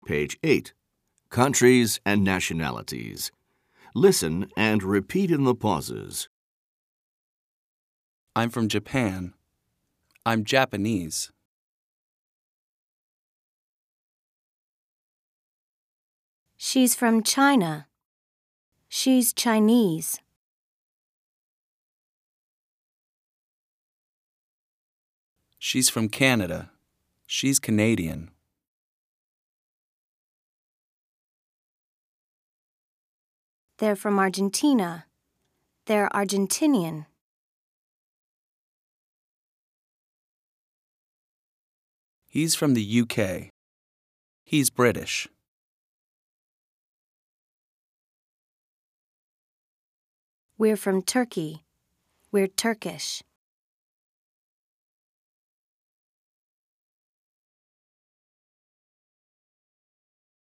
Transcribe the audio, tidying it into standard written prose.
Page 8. Countries and nationalities. Listen and repeat in the pauses. I'm from Japan. I'm Japanese. She's from China. She's Chinese. She's from Canada. She's Canadian. They're from Argentina. They're Argentinian. He's from the UK. He's British. We're from Turkey. We're Turkish.